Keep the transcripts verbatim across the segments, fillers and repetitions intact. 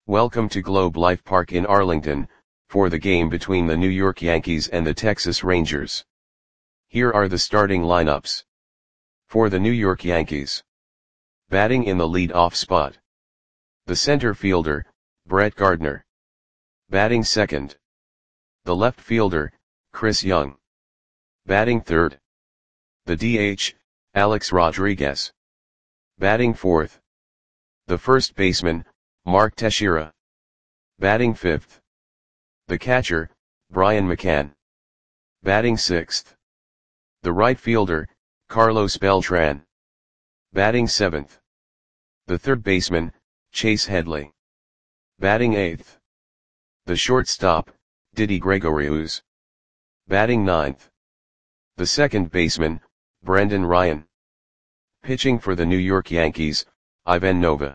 Welcome to Globe Life Park in Arlington, for the game between the New York Yankees and the Texas Rangers. Here are the starting lineups. For the New York Yankees. Batting in the lead-off spot. The center fielder, Brett Gardner. Batting second. The left fielder, Chris Young. Batting third. The D H, Alex Rodriguez. Batting fourth. The first baseman, Mark Teixeira. Batting fifth. The catcher, Brian McCann. Batting sixth. The right fielder, Carlos Beltran. Batting seventh. The third baseman, Chase Headley. Batting eighth. The shortstop, Didi Gregorius. Batting ninth. The second baseman, Brendan Ryan. Pitching for the New York Yankees, Ivan Nova.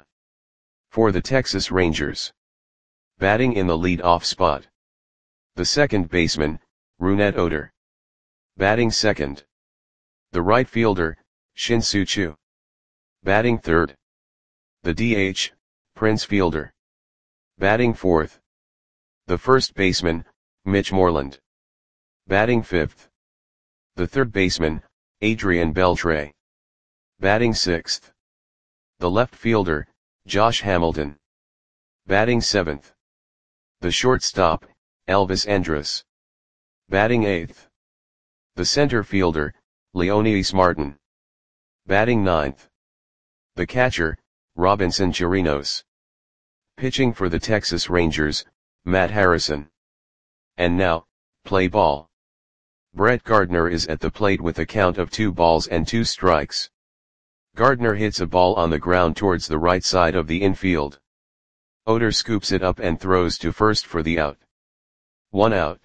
For the Texas Rangers. Batting in the lead-off spot. The second baseman, Rougned Odor. Batting second. The right fielder, Shin-Soo Choo. Batting third. The D H, Prince Fielder. Batting fourth. The first baseman, Mitch Moreland. Batting fifth. The third baseman, Adrian Beltre. Batting sixth. The left fielder, Josh Hamilton. Batting seventh. The shortstop, Elvis Andrus. Batting eighth. The center fielder, Leonys Martin. Batting ninth. The catcher, Robinson Chirinos. Pitching for the Texas Rangers, Matt Harrison. And now, play ball. Brett Gardner is at the plate with a count of two balls and two strikes. Gardner hits a ball on the ground towards the right side of the infield. Odor scoops it up and throws to first for the out. One out.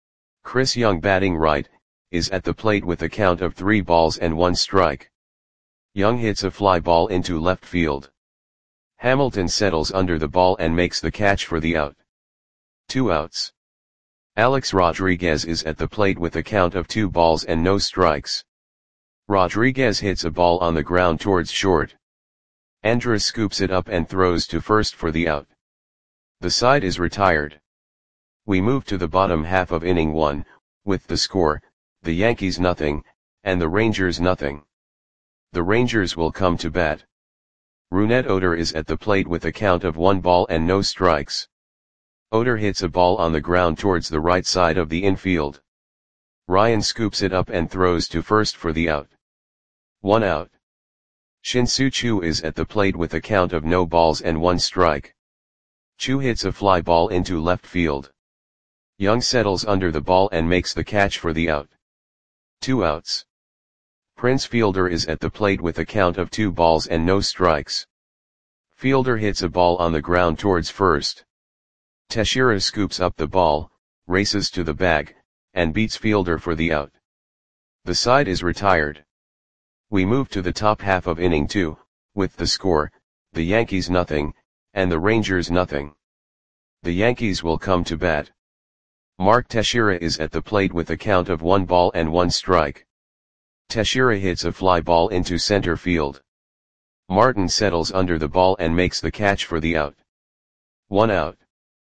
Chris Young, batting right, is at the plate with a count of three balls and one strike. Young hits a fly ball into left field. Hamilton settles under the ball and makes the catch for the out. Two outs. Alex Rodriguez is at the plate with a count of two balls and no strikes. Rodriguez hits a ball on the ground towards short. Andrus scoops it up and throws to first for the out. The side is retired. We move to the bottom half of inning one, with the score, the Yankees nothing, and the Rangers nothing. The Rangers will come to bat. Rougned Odor is at the plate with a count of one ball and no strikes. Odor hits a ball on the ground towards the right side of the infield. Ryan scoops it up and throws to first for the out. One out. Shin-Soo Choo is at the plate with a count of no balls and one strike. Choo hits a fly ball into left field. Young settles under the ball and makes the catch for the out. Two outs. Prince Fielder is at the plate with a count of two balls and no strikes. Fielder hits a ball on the ground towards first. Teixeira scoops up the ball, races to the bag, and beats Fielder for the out. The side is retired. We move to the top half of inning two, with the score, the Yankees nothing, and the Rangers nothing. The Yankees will come to bat. Mark Teixeira is at the plate with a count of one ball and one strike. Teixeira hits a fly ball into center field. Martin settles under the ball and makes the catch for the out. One out.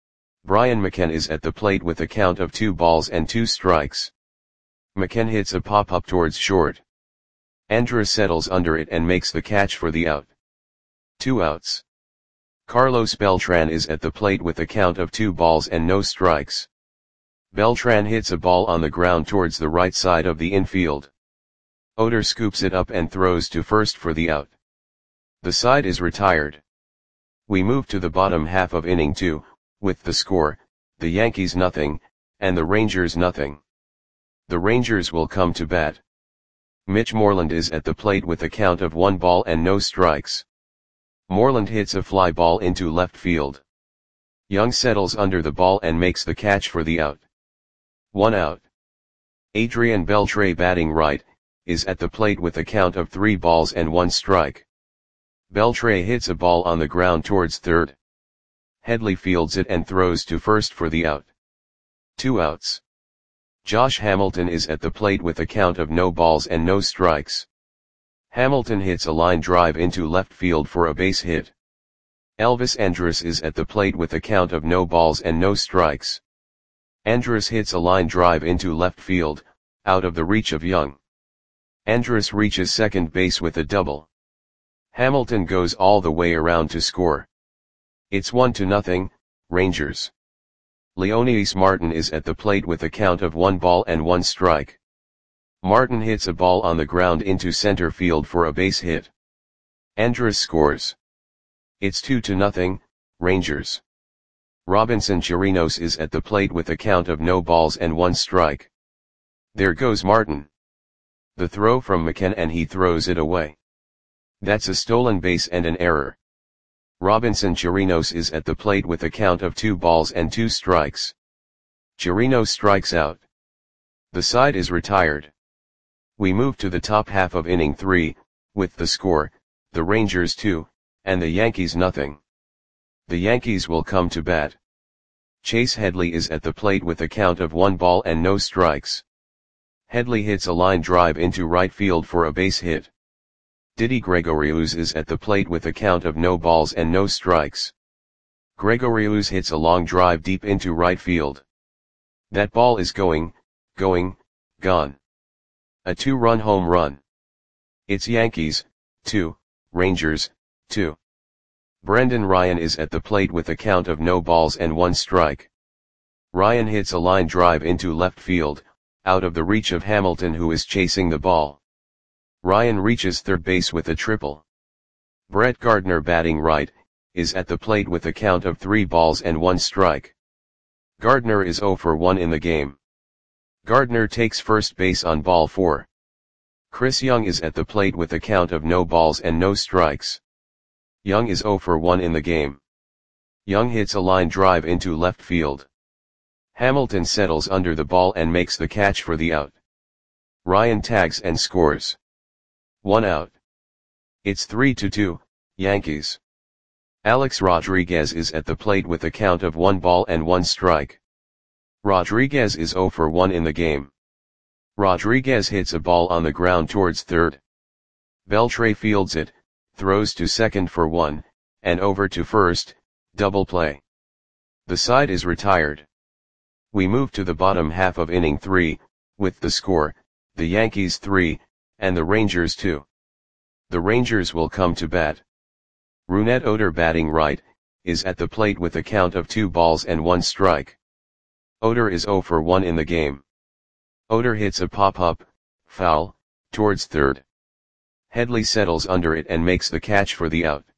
Brian McCann is at the plate with a count of two balls and two strikes. McCann hits a pop-up towards short. Andrus settles under it and makes the catch for the out. Two outs. Carlos Beltran is at the plate with a count of two balls and no strikes. Beltran hits a ball on the ground towards the right side of the infield. Odor scoops it up and throws to first for the out. The side is retired. We move to the bottom half of inning two, with the score, the Yankees nothing, and the Rangers nothing. The Rangers will come to bat. Mitch Moreland is at the plate with a count of one ball and no strikes. Moreland hits a fly ball into left field. Young settles under the ball and makes the catch for the out. One out. Adrian Beltre, batting right, is at the plate with a count of three balls and one strike. Beltre hits a ball on the ground towards third. Headley fields it and throws to first for the out. Two outs. Josh Hamilton is at the plate with a count of no balls and no strikes. Hamilton hits a line drive into left field for a base hit. Elvis Andrus is at the plate with a count of no balls and no strikes. Andrus hits a line drive into left field, out of the reach of Young. Andrus reaches second base with a double. Hamilton goes all the way around to score. It's one to nothing, Rangers. Leonidas Martin is at the plate with a count of one ball and one strike. Martin hits a ball on the ground into center field for a base hit. Andrus scores. It's two to nothing, Rangers. Robinson Chirinos is at the plate with a count of no balls and one strike. There goes Martin. The throw from McCann and he throws it away. That's a stolen base and an error. Robinson Chirinos is at the plate with a count of two balls and two strikes. Chirinos strikes out. The side is retired. We move to the top half of inning three, with the score, the Rangers two, and the Yankees nothing. The Yankees will come to bat. Chase Headley is at the plate with a count of one ball and no strikes. Headley hits a line drive into right field for a base hit. Didi Gregorius is at the plate with a count of no balls and no strikes. Gregorius hits a long drive deep into right field. That ball is going, going, gone. A two-run home run. It's Yankees, two, Rangers, two. Brendan Ryan is at the plate with a count of no balls and one strike. Ryan hits a line drive into left field, out of the reach of Hamilton who is chasing the ball. Ryan reaches third base with a triple. Brett Gardner batting right, is at the plate with a count of three balls and one strike. Gardner is zero for one in the game. Gardner takes first base on ball four. Chris Young is at the plate with a count of no balls and no strikes. Young is zero for one in the game. Young hits a line drive into left field. Hamilton settles under the ball and makes the catch for the out. Ryan tags and scores. One out. It's three to two, Yankees. Alex Rodriguez is at the plate with a count of one ball and one strike. Rodriguez is zero for one in the game. Rodriguez hits a ball on the ground towards third. Beltre fields it, throws to second for one, and over to first, double play. The side is retired. We move to the bottom half of inning three, with the score, the Yankees three, and the Rangers two. The Rangers will come to bat. Rougned Odor batting right, is at the plate with a count of two balls and one strike. Odor is zero for one in the game. Odor hits a pop-up, foul, towards third. Headley settles under it and makes the catch for the out.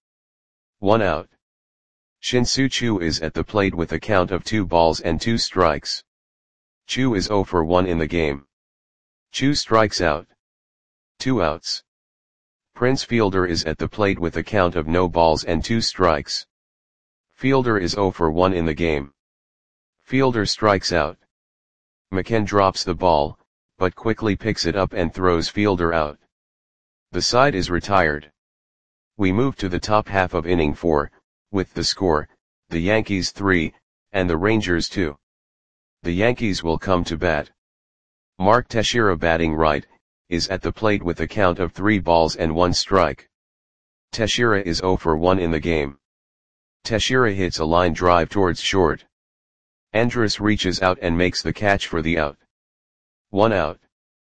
One out. Shin-Soo Choo is at the plate with a count of two balls and two strikes. Choo is zero for one in the game. Choo strikes out. Two outs. Prince Fielder is at the plate with a count of no balls and two strikes. Fielder is zero for one in the game. Fielder strikes out. McCann drops the ball, but quickly picks it up and throws Fielder out. The side is retired. We move to the top half of inning four, with the score, the Yankees three, and the Rangers two. The Yankees will come to bat. Mark Teixeira batting right, is at the plate with a count of three balls and one strike. Teixeira is zero for one in the game. Teixeira hits a line drive towards short. Andrus reaches out and makes the catch for the out. One out.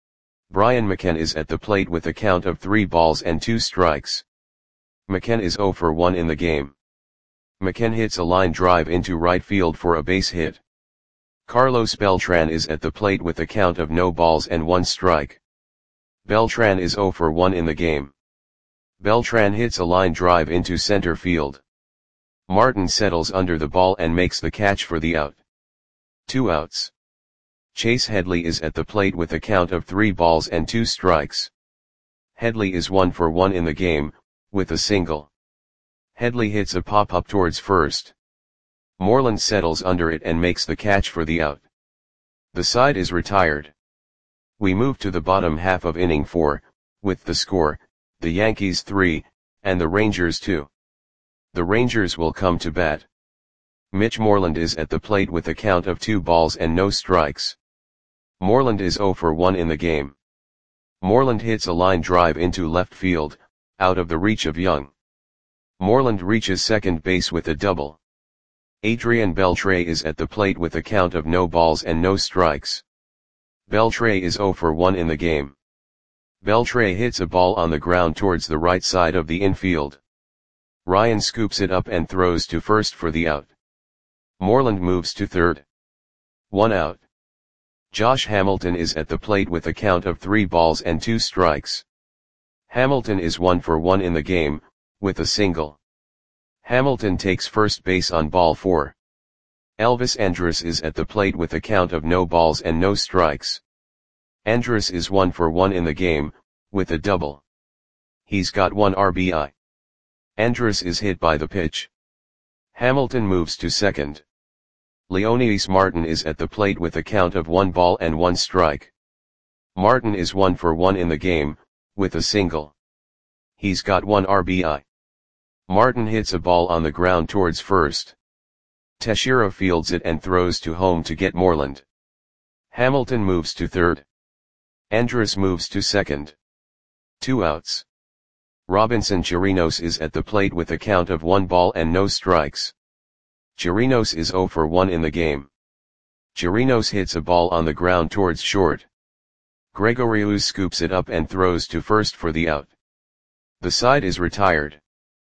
Brian McCann is at the plate with a count of three balls and two strikes. McCann is zero for one in the game. McCann hits a line drive into right field for a base hit. Carlos Beltran is at the plate with a count of no balls and one strike. Beltran is zero for one in the game. Beltran hits a line drive into center field. Martin settles under the ball and makes the catch for the out. Two outs. Chase Headley is at the plate with a count of three balls and two strikes. Headley is one for one in the game, with a single. Headley hits a pop-up towards first. Moreland settles under it and makes the catch for the out. The side is retired. We move to the bottom half of inning four, with the score, the Yankees three, and the Rangers two. The Rangers will come to bat. Mitch Moreland is at the plate with a count of two balls and no strikes. Moreland is zero for one in the game. Moreland hits a line drive into left field, out of the reach of Young. Moreland reaches second base with a double. Adrian Beltre is at the plate with a count of no balls and no strikes. Beltre is zero for one in the game. Beltre hits a ball on the ground towards the right side of the infield. Ryan scoops it up and throws to first for the out. Moreland moves to third. One out. Josh Hamilton is at the plate with a count of three balls and two strikes. Hamilton is one for one in the game, with a single. Hamilton takes first base on ball four. Elvis Andrus is at the plate with a count of no balls and no strikes. Andrus is one for one in the game, with a double. He's got one R B I. Andrus is hit by the pitch. Hamilton moves to second. Leonidas Martin is at the plate with a count of one ball and one strike. Martin is one for one in the game, with a single. He's got one R B I. Martin hits a ball on the ground towards first. Teixeira fields it and throws to home to get Moreland. Hamilton moves to third. Andrus moves to second. Two outs. Robinson Chirinos is at the plate with a count of one ball and no strikes. Chirinos is zero for one in the game. Chirinos hits a ball on the ground towards short. Gregoriou scoops it up and throws to first for the out. The side is retired.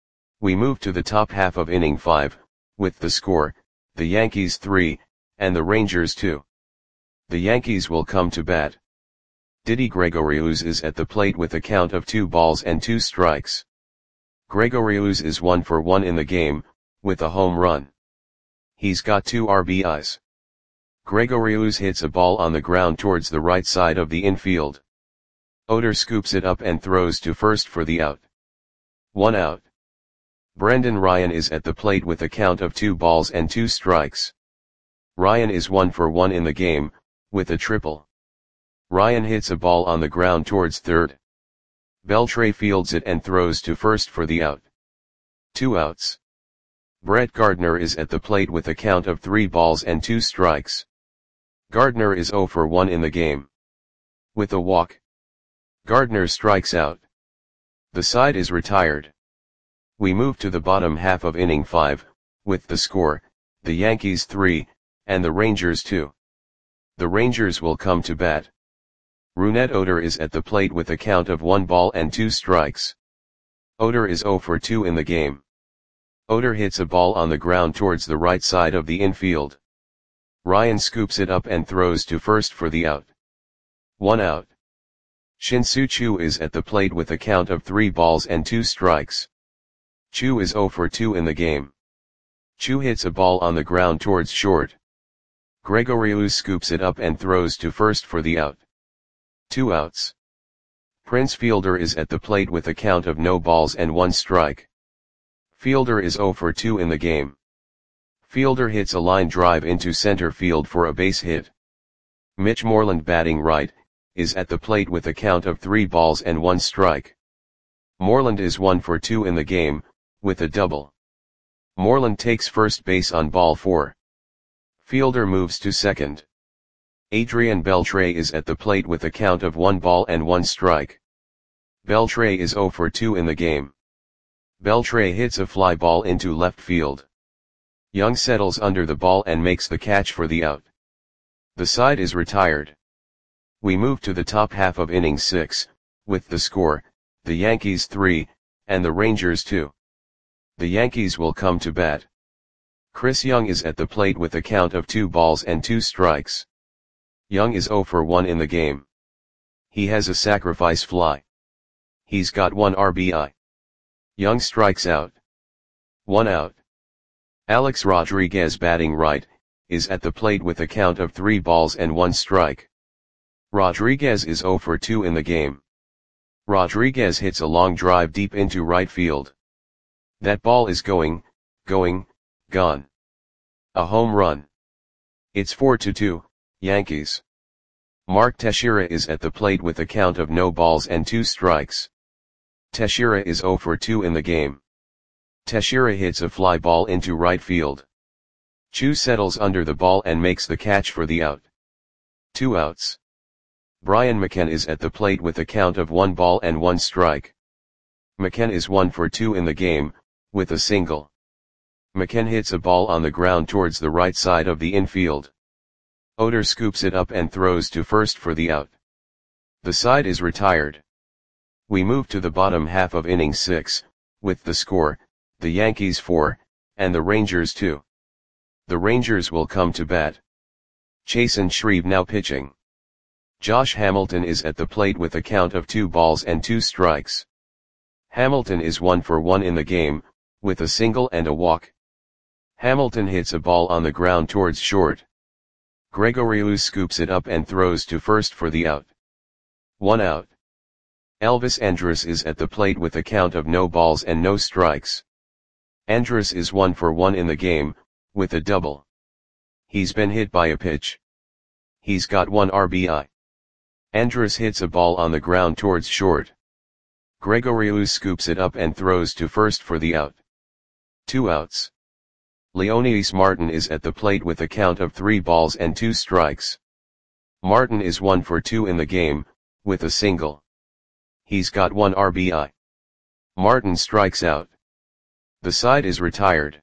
We move to the top half of inning five, with the score, the Yankees three, and the Rangers two. The Yankees will come to bat. Didi Gregoriou is at the plate with a count of two balls and two strikes. Gregoriou is one for one in the game, with a home run. He's got two R B Is. Gregoriou hits a ball on the ground towards the right side of the infield. Oder scoops it up and throws to first for the out. One out. Brendan Ryan is at the plate with a count of two balls and two strikes. Ryan is one for one in the game, with a triple. Ryan hits a ball on the ground towards third. Beltre fields it and throws to first for the out. Two outs. Brett Gardner is at the plate with a count of three balls and two strikes. Gardner is zero for one in the game. With a walk. Gardner strikes out. The side is retired. We move to the bottom half of inning five, with the score, the Yankees three, and the Rangers two. The Rangers will come to bat. Rougned Odor is at the plate with a count of one ball and two strikes. Odor is zero for two in the game. Odor hits a ball on the ground towards the right side of the infield. Ryan scoops it up and throws to first for the out. One out. Shin-Soo Choo is at the plate with a count of three balls and two strikes. Choo is zero for two in the game. Choo hits a ball on the ground towards short. Gregoriou scoops it up and throws to first for the out. Two outs. Prince Fielder is at the plate with a count of no balls and one strike. Fielder is zero for two in the game. Fielder hits a line drive into center field for a base hit. Mitch Moreland, batting right, is at the plate with a count of three balls and one strike. Moreland is one for two in the game, with a double. Moreland takes first base on ball four. Fielder moves to second. Adrian Beltre is at the plate with a count of one ball and one strike. Beltre is zero for two in the game. Beltre hits a fly ball into left field. Young settles under the ball and makes the catch for the out. The side is retired. We move to the top half of inning six, with the score, the Yankees three, and the Rangers two. The Yankees will come to bat. Chris Young is at the plate with a count of two balls and two strikes. Young is zero for one in the game. He has a sacrifice fly. He's got one R B I. Young strikes out. One out. Alex Rodriguez, batting right, is at the plate with a count of three balls and one strike. Rodriguez is zero for two in the game. Rodriguez hits a long drive deep into right field. That ball is going, going, gone. A home run. It's four to two, Yankees. Mark Teixeira is at the plate with a count of no balls and two strikes. Teixeira is zero for two in the game. Teixeira hits a fly ball into right field. Choo settles under the ball and makes the catch for the out. Two outs. Brian McCann is at the plate with a count of one ball and one strike. McCann is one for two in the game, with a single. McKen hits a ball on the ground towards the right side of the infield. Oder scoops it up and throws to first for the out. The side is retired. We move to the bottom half of inning six, with the score, the Yankees four, and the Rangers two. The Rangers will come to bat. Chasen Shreve now pitching. Josh Hamilton is at the plate with a count of two balls and two strikes. Hamilton is one for one in the game, with a single and a walk. Hamilton hits a ball on the ground towards short. Gregorius scoops it up and throws to first for the out. One out. Elvis Andrus is at the plate with a count of no balls and no strikes. Andrus is one for one in the game, with a double. He's been hit by a pitch. He's got one R B I. Andrus hits a ball on the ground towards short. Gregorius scoops it up and throws to first for the out. Two outs. Leonidas Martin is at the plate with a count of three balls and two strikes. Martin is one for two in the game, with a single. He's got one R B I. Martin strikes out. The side is retired.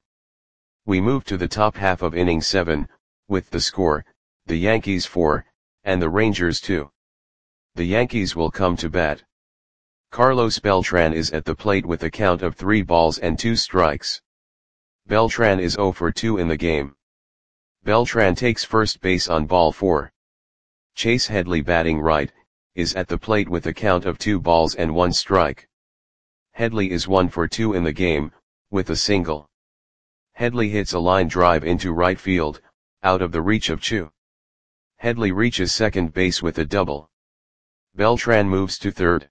We move to the top half of inning seven, with the score, the Yankees four, and the Rangers two. The Yankees will come to bat. Carlos Beltran is at the plate with a count of three balls and two strikes. Beltran is zero for two in the game. Beltran takes first base on ball four. Chase Headley, batting right, is at the plate with a count of two balls and one strike. Headley is one for two in the game, with a single. Headley hits a line drive into right field, out of the reach of Chu. Headley reaches second base with a double. Beltran moves to third.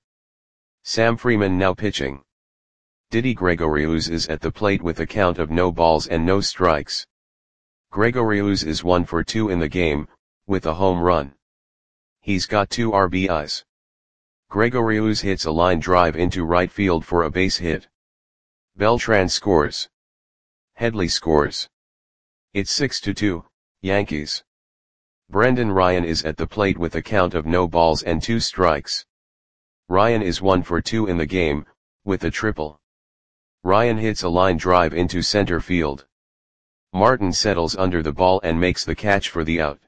Sam Freeman now pitching. Didi Gregorius is at the plate with a count of no balls and no strikes. Gregorius is one for two in the game, with a home run. He's got two R B Is. Gregorius hits a line drive into right field for a base hit. Beltran scores. Headley scores. It's six to two, Yankees. Brendan Ryan is at the plate with a count of no balls and two strikes. Ryan is one for two in the game, with a triple. Ryan hits a line drive into center field. Martin settles under the ball and makes the catch for the out.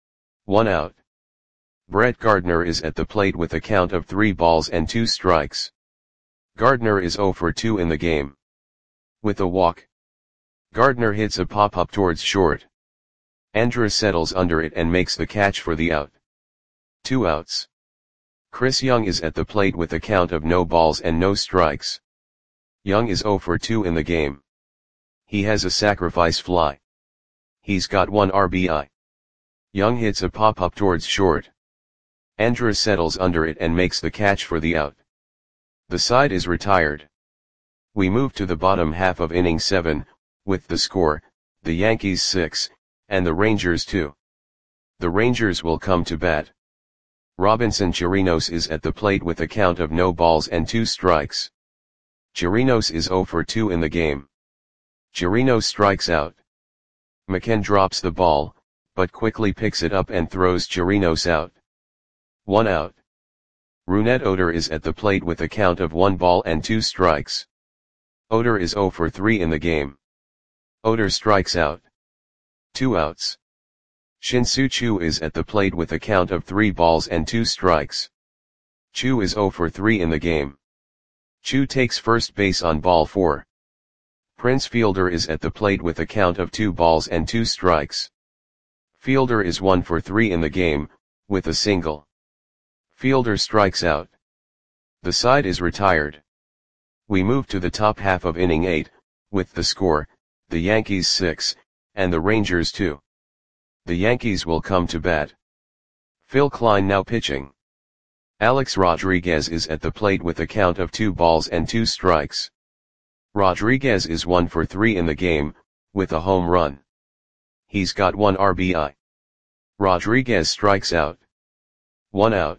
One out. Brett Gardner is at the plate with a count of three balls and two strikes. Gardner is zero for two in the game. With a walk. Gardner hits a pop-up towards short. Andrus settles under it and makes the catch for the out. Two outs. Chris Young is at the plate with a count of no balls and no strikes. Young is zero for two in the game. He has a sacrifice fly. He's got one R B I. Young hits a pop-up towards short. Andrus settles under it and makes the catch for the out. The side is retired. We move to the bottom half of inning seven, with the score, the Yankees six, and the Rangers two. The Rangers will come to bat. Robinson Chirinos is at the plate with a count of no balls and two strikes. Chirinos is zero for two in the game. Chirinos strikes out. McKen drops the ball, but quickly picks it up and throws Chirinos out. One out. Rougned Odor is at the plate with a count of one ball and two strikes. Odor is zero for three in the game. Odor strikes out. Two outs. Shin-Soo Choo is at the plate with a count of three balls and two strikes. Choo is zero for three in the game. Choo takes first base on ball four. Prince Fielder is at the plate with a count of two balls and two strikes. Fielder is one for three in the game, with a single. Fielder strikes out. The side is retired. We move to the top half of inning eight, with the score, the Yankees six, and the Rangers two. The Yankees will come to bat. Phil Klein now pitching. Alex Rodriguez is at the plate with a count of two balls and two strikes. Rodriguez is one for three in the game, with a home run. He's got one R B I. Rodriguez strikes out. One out.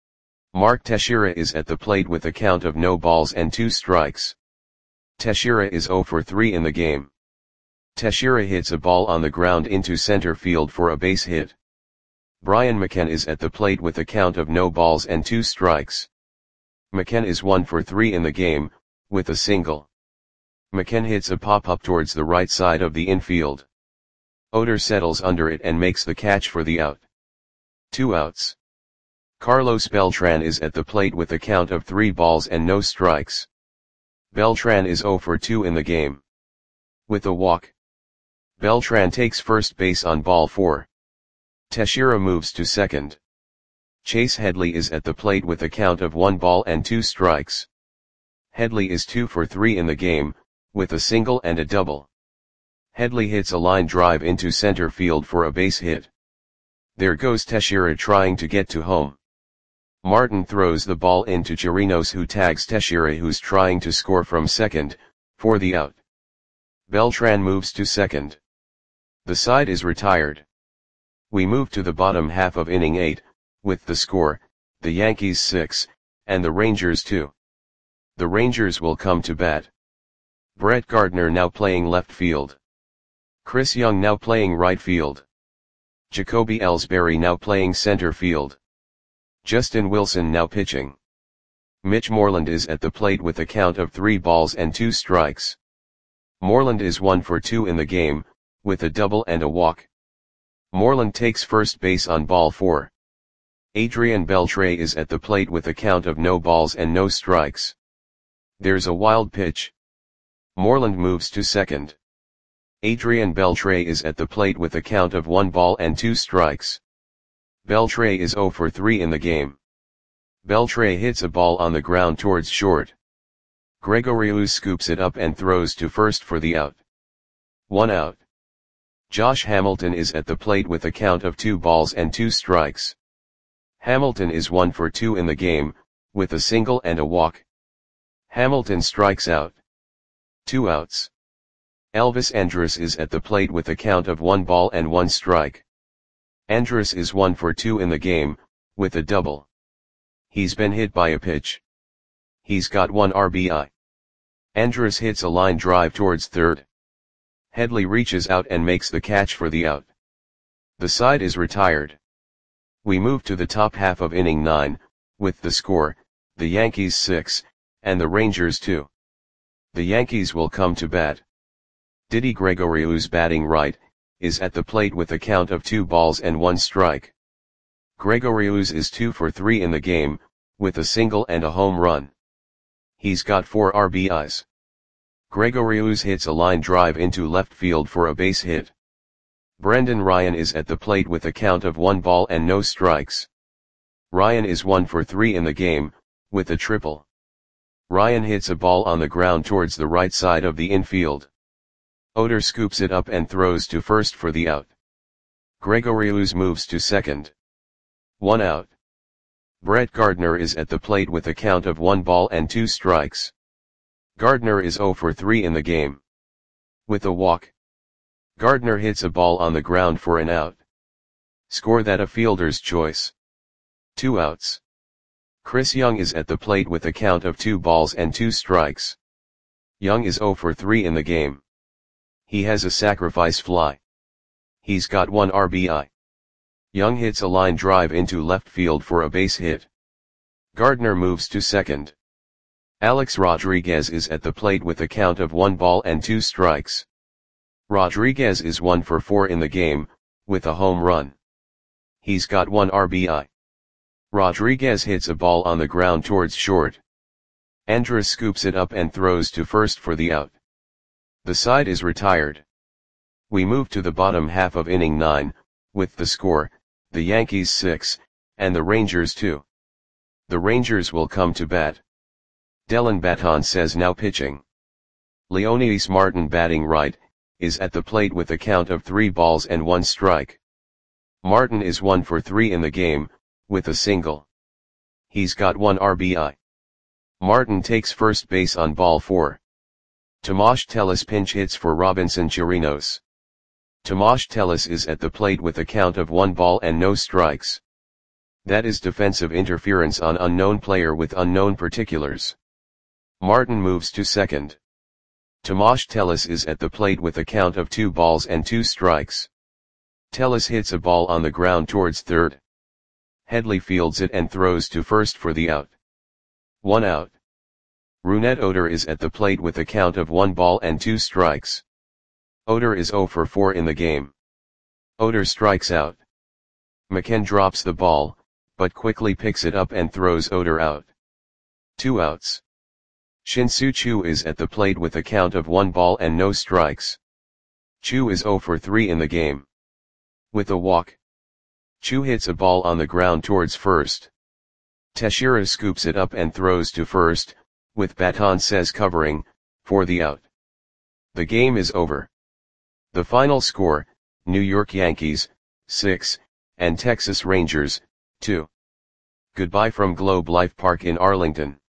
Mark Teixeira is at the plate with a count of no balls and two strikes. Teixeira is zero for three in the game. Teixeira hits a ball on the ground into center field for a base hit. Brian McKen is at the plate with a count of no balls and two strikes. McKen is one for three in the game, with a single. McKen hits a pop-up towards the right side of the infield. Oder settles under it and makes the catch for the out. Two outs. Carlos Beltran is at the plate with a count of three balls and no strikes. Beltran is zero for two in the game. With a walk. Beltran takes first base on ball four. Teixeira moves to second. Chase Headley is at the plate with a count of one ball and two strikes. Headley is two for three in the game, with a single and a double. Headley hits a line drive into center field for a base hit. There goes Teixeira trying to get to home. Martin throws the ball into Chirinos, who tags Teixeira, who's trying to score from second, for the out. Beltran moves to second. The side is retired. We move to the bottom half of inning eight, with the score, the Yankees six, and the Rangers two. The Rangers will come to bat. Brett Gardner now playing left field. Chris Young now playing right field. Jacoby Ellsbury now playing center field. Justin Wilson now pitching. Mitch Moreland is at the plate with a count of three balls and two strikes. Moreland is one for two in the game, with a double and a walk. Moreland takes first base on ball four. Adrian Beltre is at the plate with a count of no balls and no strikes. There's a wild pitch. Moreland moves to second. Adrian Beltre is at the plate with a count of one ball and two strikes. Beltre is zero for three in the game. Beltre hits a ball on the ground towards short. Gregorius scoops it up and throws to first for the out. One out. Josh Hamilton is at the plate with a count of two balls and two strikes. Hamilton is one for two in the game, with a single and a walk. Hamilton strikes out. Two outs. Elvis Andrus is at the plate with a count of one ball and one strike. Andrus is one for two in the game, with a double. He's been hit by a pitch. He's got one R B I. Andrus hits a line drive towards third. Headley reaches out and makes the catch for the out. The side is retired. We move to the top half of inning nine, with the score, the Yankees six, and the Rangers two. The Yankees will come to bat. Didi Gregorius, batting right, is at the plate with a count of two balls and one strike. Gregorius is two for three in the game, with a single and a home run. He's got four R B Is. Gregorius hits a line drive into left field for a base hit. Brendan Ryan is at the plate with a count of one ball and no strikes. Ryan is one for three in the game, with a triple. Ryan hits a ball on the ground towards the right side of the infield. Oder scoops it up and throws to first for the out. Gregorius moves to second. One out. Brett Gardner is at the plate with a count of one ball and two strikes. Gardner is zero for three in the game. With a walk. Gardner hits a ball on the ground for an out. Score that a fielder's choice. Two outs. Chris Young is at the plate with a count of two balls and two strikes. Young is zero for three in the game. He has a sacrifice fly. He's got one R B I. Young hits a line drive into left field for a base hit. Gardner moves to second. Alex Rodriguez is at the plate with a count of one ball and two strikes. Rodriguez is one for four in the game, with a home run. He's got one R B I. Rodriguez hits a ball on the ground towards short. Andrus scoops it up and throws to first for the out. The side is retired. We move to the bottom half of inning nine, with the score, the Yankees six, and the Rangers two. The Rangers will come to bat. Dellin Betances now pitching. Leonidas Martin, batting right, is at the plate with a count of three balls and one strike. Martin is one for three in the game, with a single. He's got one R B I. Martin takes first base on ball four. Tomas Tellis pinch hits for Robinson Chirinos. Tomas Tellis is at the plate with a count of one ball and no strikes. That is defensive interference on unknown player with unknown particulars. Martin moves to second. Tomas Tellis is at the plate with a count of two balls and two strikes. Tellis hits a ball on the ground towards third. Headley fields it and throws to first for the out. One out. Rougned Odor is at the plate with a count of one ball and two strikes. Odor is zero for four in the game. Odor strikes out. McCann drops the ball, but quickly picks it up and throws Odor out. Two outs. Shin-Soo Choo is at the plate with a count of one ball and no strikes. Choo is zero for three in the game. With a walk. Choo hits a ball on the ground towards first. Teixeira scoops it up and throws to first, with Betances covering, for the out. The game is over. The final score, New York Yankees, six, and Texas Rangers, two. Goodbye from Globe Life Park in Arlington.